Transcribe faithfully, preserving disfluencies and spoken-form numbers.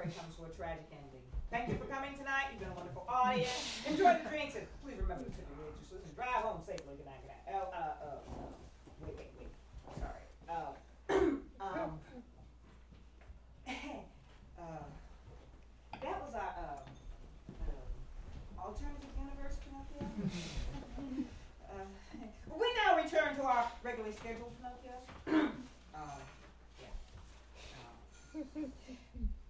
story comes to a tragic ending. Thank you for coming tonight. You've been a wonderful audience. Enjoy the drinks and please remember to tip your waitresses and drive home safely. Good night, good night. Oh, uh, uh, uh, wait, wait, wait. Sorry. Uh, um, uh, that was our uh, uh, alternative universe, Pinocchio. uh, we now return to our regularly scheduled Pinocchio. uh, yeah. Uh,